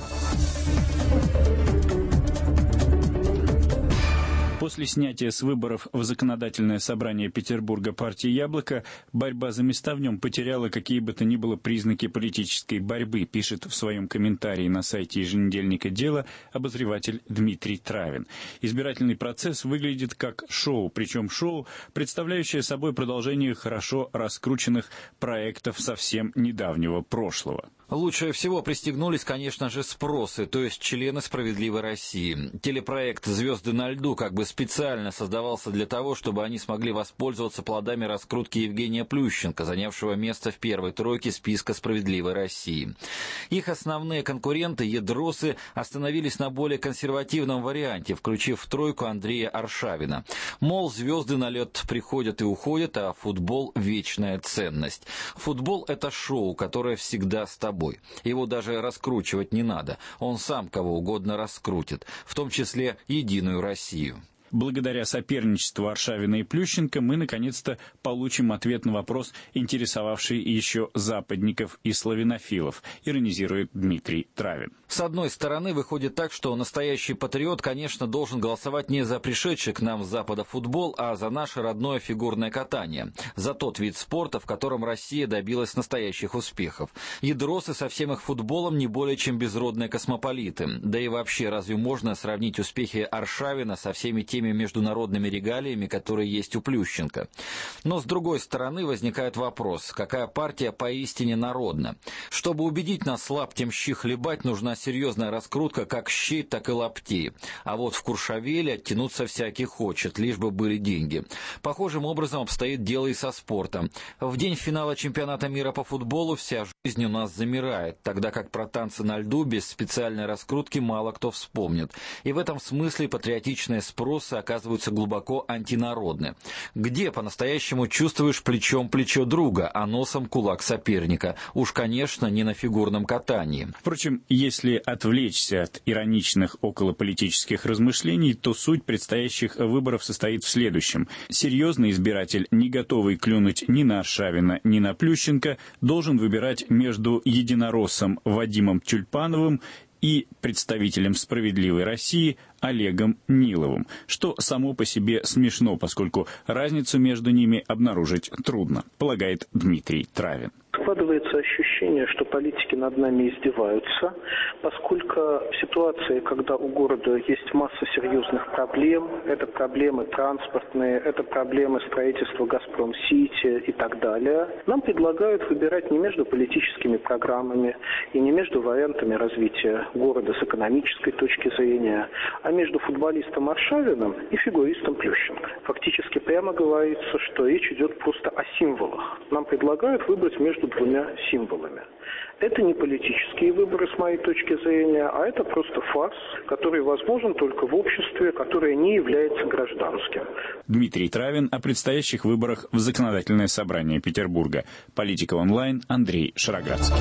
После снятия с выборов в законодательное собрание Петербурга партии «Яблоко» борьба за места в нем потеряла какие бы то ни было признаки политической борьбы, пишет в своем комментарии на сайте еженедельника «Дело» обозреватель Дмитрий Травин. Избирательный процесс выглядит как шоу, причем шоу, представляющее собой продолжение хорошо раскрученных проектов совсем недавнего прошлого. Лучше всего пристегнулись, конечно же, спросы, то есть члены «Справедливой России». Телепроект «Звезды на льду» как бы специально создавался для того, чтобы они смогли воспользоваться плодами раскрутки Евгения Плющенко, занявшего место в первой тройке списка «Справедливой России». Их основные конкуренты, ядросы, остановились на более консервативном варианте, включив в тройку Андрея Аршавина. Мол, звезды на лед приходят и уходят, а футбол – вечная ценность. Футбол – это шоу, которое всегда с тобой. Его даже раскручивать не надо. Он сам кого угодно раскрутит, в том числе «Единую Россию». Благодаря соперничеству Аршавина и Плющенко мы наконец-то получим ответ на вопрос, интересовавший еще западников и славянофилов, иронизирует Дмитрий Травин. С одной стороны, выходит так, что настоящий патриот, конечно, должен голосовать не за пришедший к нам с Запада футбол, а за наше родное фигурное катание, за тот вид спорта, в котором Россия добилась настоящих успехов. Ядросы со всем их футболом не более чем безродные космополиты. Да и вообще, разве можно сравнить успехи Аршавина со всеми теми международными регалиями, которые есть у Плющенко? Но с другой стороны возникает вопрос, какая партия поистине народна? Чтобы убедить нас лаптем щи хлебать, нужна серьезная раскрутка как щей, так и лаптей. А вот в Куршавеле оттянуться всякий хочет, лишь бы были деньги. Похожим образом обстоит дело и со спортом. В день финала чемпионата мира по футболу вся жизнь у нас замирает, тогда как про танцы на льду без специальной раскрутки мало кто вспомнит. И в этом смысле патриотичные спросы оказываются глубоко антинародны. Где по-настоящему чувствуешь плечом плечо друга, а носом кулак соперника? Уж, конечно, не на фигурном катании. Впрочем, если отвлечься от ироничных околополитических размышлений, то суть предстоящих выборов состоит в следующем. Серьезный избиратель, не готовый клюнуть ни на Аршавина, ни на Плющенко, должен выбирать между единороссом Вадимом Тюльпановым и представителем «Справедливой России» Олегом Ниловым, что само по себе смешно, поскольку разницу между ними обнаружить трудно, полагает Дмитрий Травин. Складывается ощущение, что политики над нами издеваются, поскольку в ситуации, когда у города есть масса серьезных проблем, это проблемы транспортные, это проблемы строительства «Газпром-Сити» и так далее, нам предлагают выбирать не между политическими программами и не между вариантами развития города с экономической точки зрения, а между футболистом Аршавиным и фигуристом Плющенко. Фактически прямо говорится, что речь идет просто о символах. Нам предлагают выбрать между двумя символами. Это не политические выборы, с моей точки зрения, а это просто фарс, который возможен только в обществе, которое не является гражданским. Дмитрий Травин о предстоящих выборах в законодательное собрание Петербурга. Политика онлайн, Андрей Шароградский.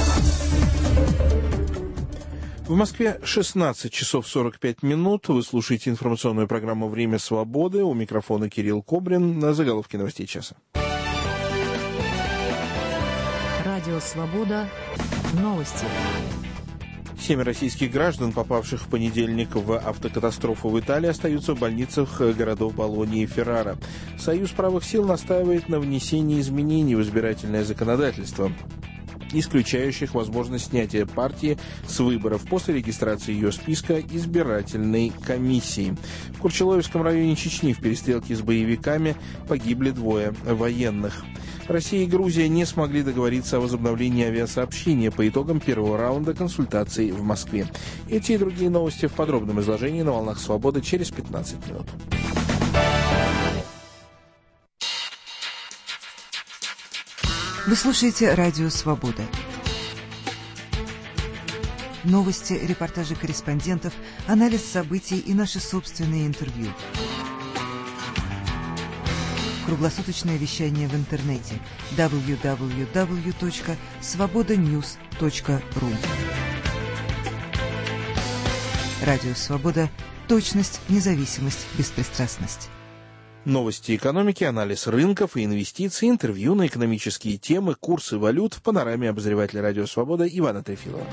В Москве шестнадцать часов сорок пять минут. Вы слушаете информационную программу «Время свободы». У микрофона Кирилл Кобрин. На заголовке новостей часа. Радио «Свобода». Новости. Семь российских граждан, попавших в понедельник в автокатастрофу в Италии, остаются в больницах городов Болоньи и Феррара. Союз правых сил настаивает на внесении изменений в избирательное законодательство. исключающих возможность снятия партии с выборов после регистрации ее списка избирательной комиссии. В Курчеловском районе Чечни в перестрелке с боевиками погибли двое военных. Россия и Грузия не смогли договориться о возобновлении авиасообщения по итогам первого раунда консультаций в Москве. Эти и другие новости в подробном изложении на «Волнах Свободы» через пятнадцать минут. Вы слушаете «Радио Свобода». Новости, репортажи корреспондентов, анализ событий и наши собственные интервью. Круглосуточное вещание в интернете дабл ю дабл ю дабл ю точка свобода ньюс точка ру. Радио «Свобода». Точность, независимость, беспристрастность. Новости экономики, анализ рынков и инвестиций, интервью на экономические темы, курсы валют в панораме обозревателя «Радио Свобода» Ивана Трефилова.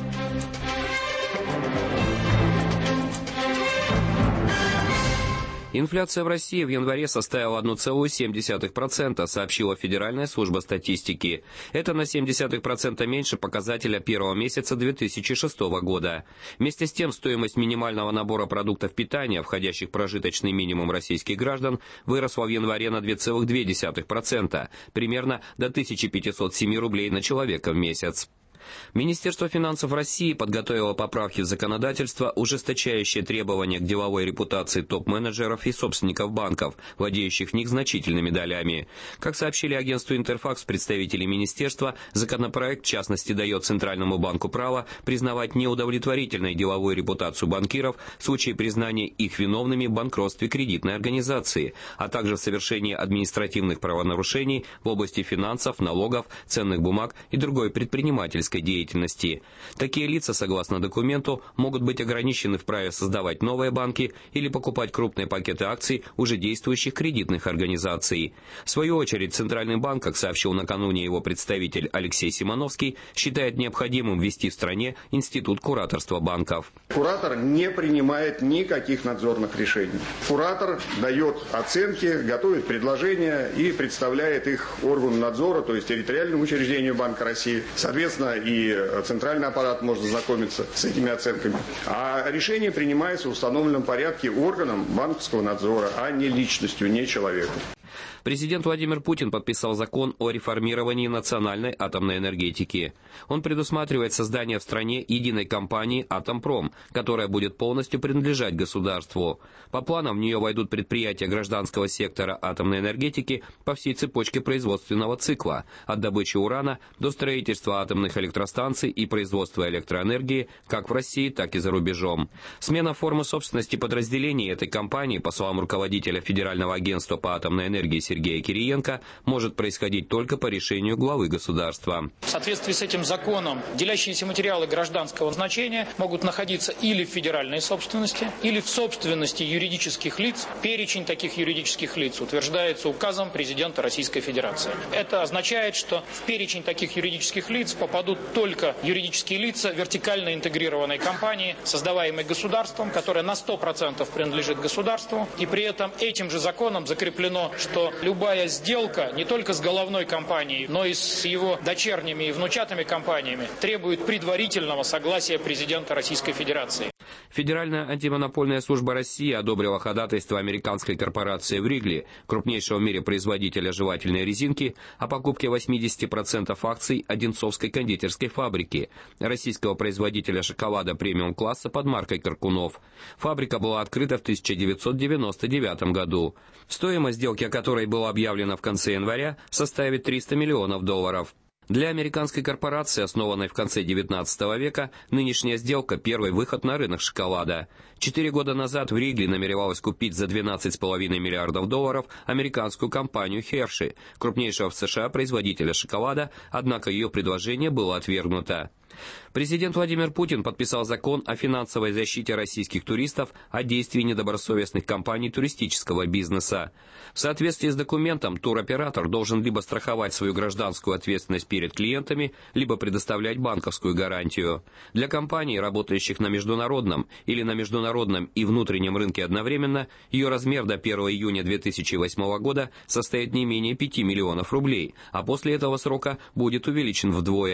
Инфляция в России в январе составила одна целая семь десятых процента, сообщила Федеральная служба статистики. Это на семь десятых процента меньше показателя первого месяца две тысячи шестого года. Вместе с тем, стоимость минимального набора продуктов питания, входящих в прожиточный минимум российских граждан, выросла в январе на две целых две десятых процента, примерно до тысячи пятисот семи рублей на человека в месяц. Министерство финансов России подготовило поправки в законодательство, ужесточающие требования к деловой репутации топ-менеджеров и собственников банков, владеющих в них значительными долями. Как сообщили агентству «Интерфакс» представители министерства, законопроект в частности дает Центральному банку право признавать неудовлетворительной деловую репутацию банкиров в случае признания их виновными в банкротстве кредитной организации, а также в совершении административных правонарушений в области финансов, налогов, ценных бумаг и другой предпринимательской деятельности. Такие лица, согласно документу, могут быть ограничены в праве создавать новые банки или покупать крупные пакеты акций уже действующих кредитных организаций. В свою очередь, Центральный банк, как сообщил накануне его представитель Алексей Симоновский, считает необходимым ввести в стране институт кураторства банков. Куратор не принимает никаких надзорных решений. Куратор дает оценки, готовит предложения и представляет их органу надзора, то есть территориальному учреждению Банка России. Соответственно, и центральный аппарат может знакомиться с этими оценками. А решение принимается в установленном порядке органом банковского надзора, а не личностью, не человеком. Президент Владимир Путин подписал закон о реформировании национальной атомной энергетики. Он предусматривает создание в стране единой компании «Атомпром», которая будет полностью принадлежать государству. По планам в нее войдут предприятия гражданского сектора атомной энергетики по всей цепочке производственного цикла, от добычи урана до строительства атомных электростанций и производства электроэнергии как в России, так и за рубежом. Смена формы собственности подразделений этой компании, по словам руководителя Федерального агентства по атомной энергии Сергея Кириенко, может происходить только по решению главы государства. В соответствии с этим законом делящиеся материалы гражданского значения могут находиться или в федеральной собственности, или в собственности юридических лиц. Перечень таких юридических лиц утверждается указом президента Российской Федерации. Это означает, что в перечень таких юридических лиц попадут только юридические лица вертикально интегрированной компании, создаваемой государством, которая на сто процентов принадлежит государству. И при этом этим же законом закреплено, что любая сделка не только с головной компанией, но и с его дочерними и внучатыми компаниями требует предварительного согласия президента Российской Федерации. Федеральная антимонопольная служба России одобрила ходатайство американской корпорации Вригли, крупнейшего в мире производителя жевательной резинки, о покупке восемьдесят процентов акций Одинцовской кондитерской фабрики, российского производителя шоколада премиум-класса под маркой Каркунов. Фабрика была открыта в тысяча девятьсот девяносто девятом году. Стоимость сделки, о которой было объявлено в конце января, составит триста миллионов долларов. Для американской корпорации, основанной в конце девятнадцатого века, нынешняя сделка – первый выход на рынок шоколада. Четыре года назад Вригли намеревалась купить за двенадцать целых пять десятых миллиардов долларов американскую компанию Hershey, крупнейшего в США производителя шоколада, однако ее предложение было отвергнуто. Президент Владимир Путин подписал закон о финансовой защите российских туристов от действий недобросовестных компаний туристического бизнеса. В соответствии с документом, туроператор должен либо страховать свою гражданскую ответственность перед клиентами, либо предоставлять банковскую гарантию. Для компаний, работающих на международном или на международном и внутреннем рынке одновременно, ее размер до первого июня две тысячи восьмого года составит не менее пяти миллионов рублей, а после этого срока будет увеличен вдвое.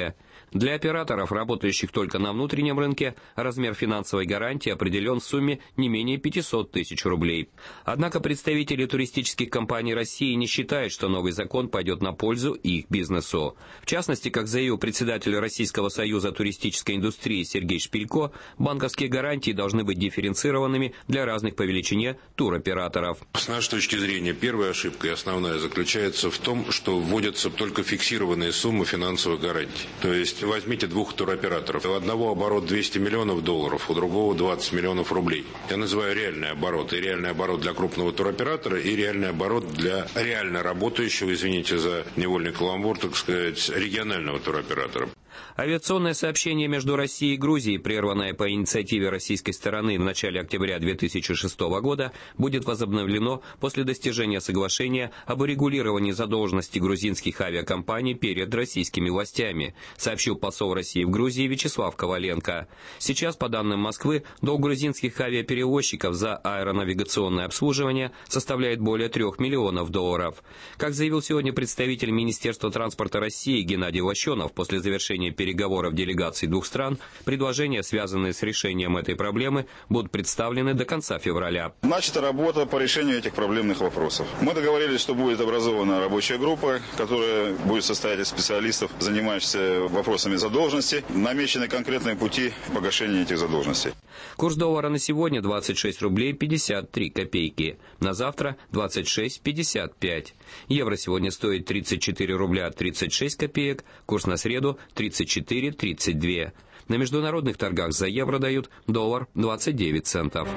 Для операторов, работающих только на внутреннем рынке, размер финансовой гарантии определен в сумме не менее пятисот тысяч рублей. Однако представители туристических компаний России не считают, что новый закон пойдет на пользу их бизнесу. В частности, как заявил председатель Российского союза туристической индустрии Сергей Шпилько, банковские гарантии должны быть дифференцированными для разных по величине туроператоров. С нашей точки зрения, первая ошибка и основная заключается в том, что вводятся только фиксированные суммы финансовых гарантий. То есть возьмите двух туроператоров. У одного оборот двести миллионов долларов, у другого двадцать миллионов рублей. Я называю реальный оборот. И реальный оборот для крупного туроператора, и реальный оборот для реально работающего, извините за невольный каламбур, так сказать, регионального туроператора. Авиационное сообщение между Россией и Грузией, прерванное по инициативе российской стороны в начале октября две тысячи шестого года, будет возобновлено после достижения соглашения об урегулировании задолженности грузинских авиакомпаний перед российскими властями, сообщил посол России в Грузии Вячеслав Коваленко. Сейчас, по данным Москвы, долг грузинских авиаперевозчиков за аэронавигационное обслуживание составляет более трех миллионов долларов. Как заявил сегодня представитель Министерства транспорта России Геннадий Лощенов, после завершения переговоров делегаций двух стран, предложения, связанные с решением этой проблемы, будут представлены до конца февраля. Начата работа по решению этих проблемных вопросов. Мы договорились, что будет образована рабочая группа, которая будет состоять из специалистов, занимающихся вопросами задолженности. Намечены конкретные пути погашения этих задолженностей. Курс доллара на сегодня двадцать шесть рублей пятьдесят три копейки. На завтра двадцать шесть пятьдесят пять. Евро сегодня стоит тридцать четыре рубля тридцать шесть копеек. Курс на среду тридцать четыре тридцать два. На международных торгах за евро дают доллар двадцать девять центов.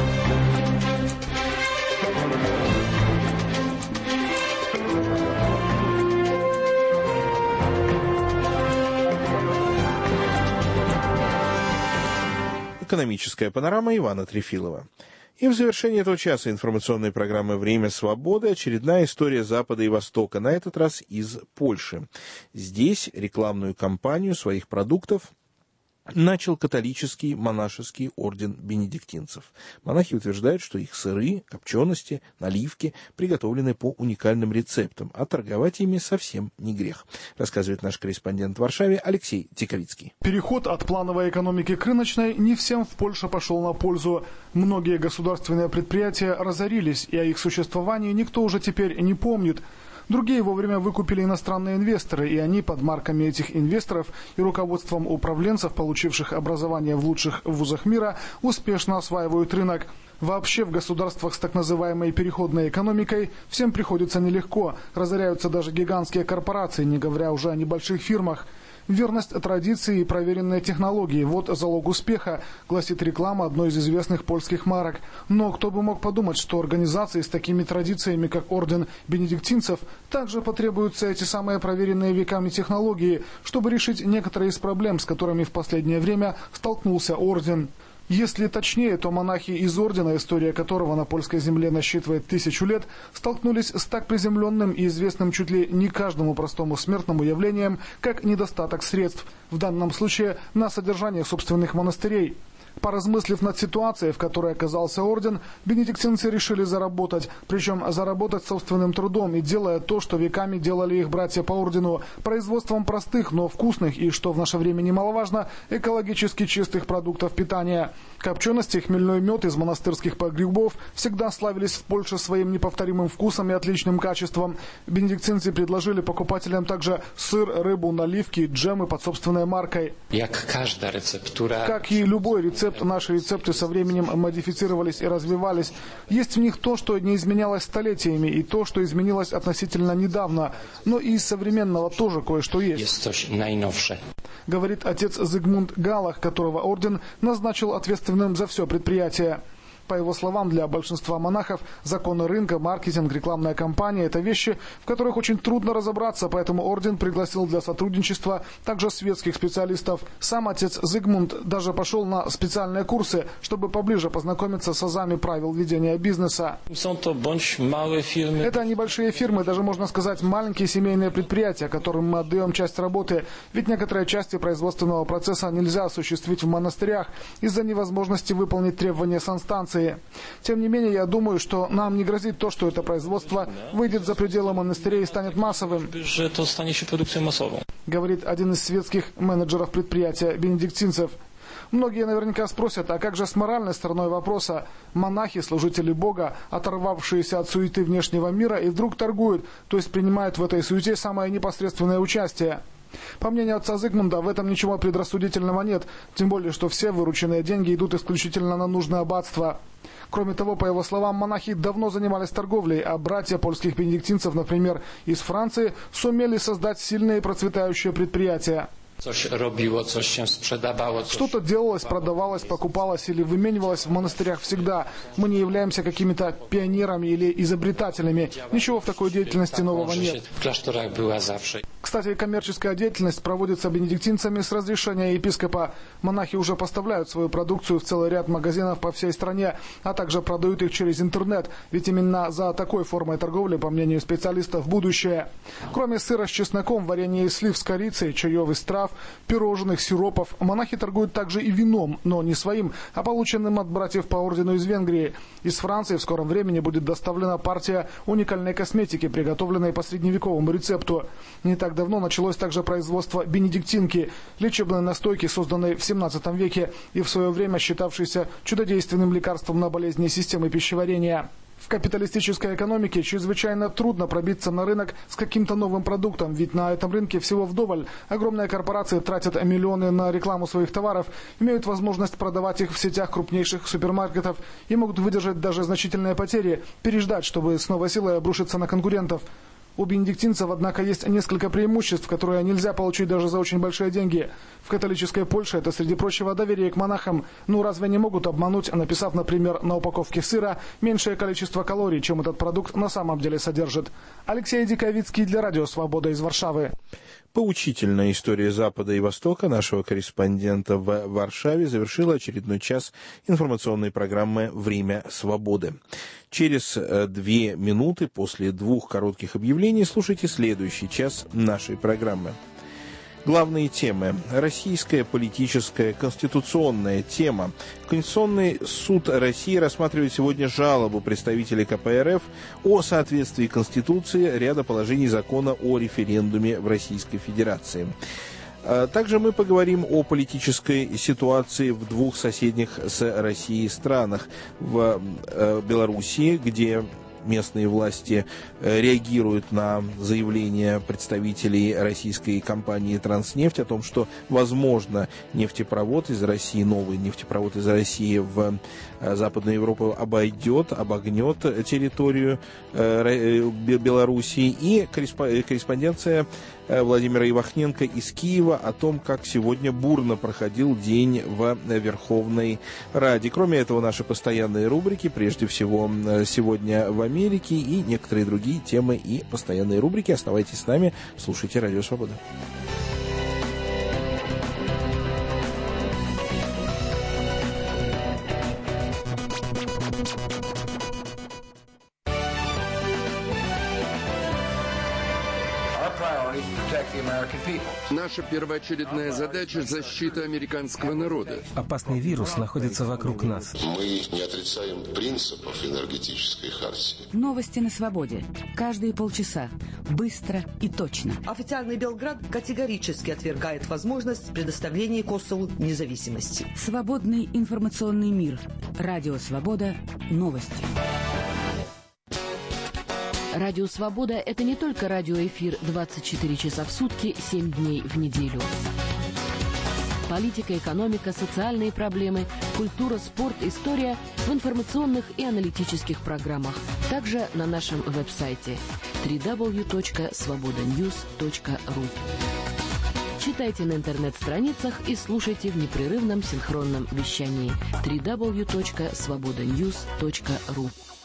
Экономическая панорама Ивана Трефилова. И в завершении этого часа информационной программы «Время свободы» очередная история Запада и Востока, на этот раз из Польши. Здесь рекламную кампанию своих продуктов начал католический монашеский орден бенедиктинцев. Монахи утверждают, что их сыры, копчености, наливки приготовлены по уникальным рецептам, а торговать ими совсем не грех, рассказывает наш корреспондент в Варшаве Алексей Тиковицкий. Переход от плановой экономики к рыночной не всем в Польше пошел на пользу. Многие государственные предприятия разорились, и о их существовании никто уже теперь не помнит. Другие вовремя выкупили иностранные инвесторы, и они под марками этих инвесторов и руководством управленцев, получивших образование в лучших вузах мира, успешно осваивают рынок. Вообще в государствах с так называемой переходной экономикой всем приходится нелегко. Разоряются даже гигантские корпорации, не говоря уже о небольших фирмах. Верность традиции и проверенные технологии – вот залог успеха, гласит реклама одной из известных польских марок. Но кто бы мог подумать, что организации с такими традициями, как орден бенедиктинцев, также потребуются эти самые проверенные веками технологии, чтобы решить некоторые из проблем, с которыми в последнее время столкнулся орден. Если точнее, то монахи из ордена, история которого на польской земле насчитывает тысячу лет, столкнулись с так приземленным и известным чуть ли не каждому простому смертному явлением, как недостаток средств, в данном случае на содержание собственных монастырей. Поразмыслив над ситуацией, в которой оказался орден, бенедиктинцы решили заработать, причем заработать собственным трудом и делая то, что веками делали их братья по ордену, производством простых, но вкусных и, что в наше время немаловажно, экологически чистых продуктов питания. Копчености, хмельной мед из монастырских погребов всегда славились в Польше своим неповторимым вкусом и отличным качеством. Бенедиктинцы предложили покупателям также сыр, рыбу, наливки, джемы под собственной маркой. Как и любой рецепт, наши рецепты со временем модифицировались и развивались. Есть в них то, что не изменялось столетиями, и то, что изменилось относительно недавно. Но и из современного тоже кое-что есть. Говорит отец Зигмунд Галах, которого орден назначил ответственным за все предприятие. По его словам, для большинства монахов законы рынка, маркетинг, рекламная кампания – это вещи, в которых очень трудно разобраться, поэтому орден пригласил для сотрудничества также светских специалистов. Сам отец Зигмунд даже пошел на специальные курсы, чтобы поближе познакомиться с азами правил ведения бизнеса. Это небольшие фирмы, даже можно сказать маленькие семейные предприятия, которым мы отдаем часть работы, ведь некоторые части производственного процесса нельзя осуществить в монастырях из-за невозможности выполнить требования санстанции. Тем не менее, я думаю, что нам не грозит то, что это производство выйдет за пределы монастырей и станет массовым. говорит один из светских менеджеров предприятия бенедиктинцев. Многие наверняка спросят, а как же с моральной стороной вопроса? Монахи, служители Бога, оторвавшиеся от суеты внешнего мира, и вдруг торгуют, то есть принимают в этой суете самое непосредственное участие. По мнению отца Зигмунда, в этом ничего предрассудительного нет, тем более, что все вырученные деньги идут исключительно на нужное аббатство. Кроме того, по его словам, монахи давно занимались торговлей, а братья польских бенедиктинцев, например, из Франции, сумели создать сильные и процветающие предприятия. Что-то делалось, продавалось, покупалось или выменивалось в монастырях всегда. Мы не являемся какими-то пионерами или изобретателями. Ничего в такой деятельности нового нет. Кстати, коммерческая деятельность проводится бенедиктинцами с разрешения епископа. Монахи уже поставляют свою продукцию в целый ряд магазинов по всей стране, а также продают их через интернет. Ведь именно за такой формой торговли, по мнению специалистов, будущее. Кроме сыра с чесноком, варенья из слив с корицей, чаев из трав, пирожных, сиропов, монахи торгуют также и вином, но не своим, а полученным от братьев по ордену из Венгрии. Из Франции в скором времени будет доставлена партия уникальной косметики, приготовленной по средневековому рецепту. Не так давно началось также производство бенедиктинки, лечебной настойки, созданной в семнадцатом веке и в свое время считавшейся чудодейственным лекарством на болезни системы пищеварения. В капиталистической экономике чрезвычайно трудно пробиться на рынок с каким-то новым продуктом, ведь на этом рынке всего вдоволь. Огромные корпорации тратят миллионы на рекламу своих товаров, имеют возможность продавать их в сетях крупнейших супермаркетов и могут выдержать даже значительные потери, переждать, чтобы с новой силой обрушиться на конкурентов. У бенедиктинцев, однако, есть несколько преимуществ, которые нельзя получить даже за очень большие деньги. В католической Польше это, среди прочего, доверие к монахам. Ну, разве они могут обмануть, написав, например, на упаковке сыра меньшее количество калорий, чем этот продукт на самом деле содержит? Алексей Диковицкий для Радио Свобода из Варшавы. Поучительная история Запада и Востока нашего корреспондента в Варшаве завершила очередной час информационной программы «Время свободы». Через две минуты после двух коротких объявлений слушайте следующий час нашей программы. Главные темы. Российская политическая конституционная тема. Конституционный суд России рассматривает сегодня жалобу представителей ка пэ эр эф о соответствии Конституции ряда положений закона о референдуме в Российской Федерации. Также мы поговорим о политической ситуации в двух соседних с Россией странах. В Белоруссии, где местные власти реагируют на заявления представителей российской компании «Транснефть» о том, что, возможно, нефтепровод из России, новый нефтепровод из России в Западную Европу обойдет, обогнет территорию Белоруссии. И корреспонденция Владимира Ивахненко из Киева о том, как сегодня бурно проходил день в Верховной Раде. Кроме этого, наши постоянные рубрики, прежде всего «Сегодня в Америке» и некоторые другие темы и постоянные рубрики. Оставайтесь с нами, слушайте Радио Свобода. Наша первоочередная задача – защита американского народа. Опасный вирус находится вокруг нас. Мы не отрицаем принципов энергетической хартии. Новости на свободе. Каждые полчаса. Быстро и точно. Официальный Белград категорически отвергает возможность предоставления Косову независимости. Свободный информационный мир. Радио Свобода. Новости. Радио Свобода – это не только радиоэфир двадцать четыре часа в сутки, семь дней в неделю. Политика, экономика, социальные проблемы, культура, спорт, история в информационных и аналитических программах. Также на нашем веб-сайте дабл ю дабл ю дабл ю точка свобода ньюс точка ру. Читайте на интернет-страницах и слушайте в непрерывном синхронном вещании дабл ю дабл ю дабл ю точка свобода ньюс точка ру.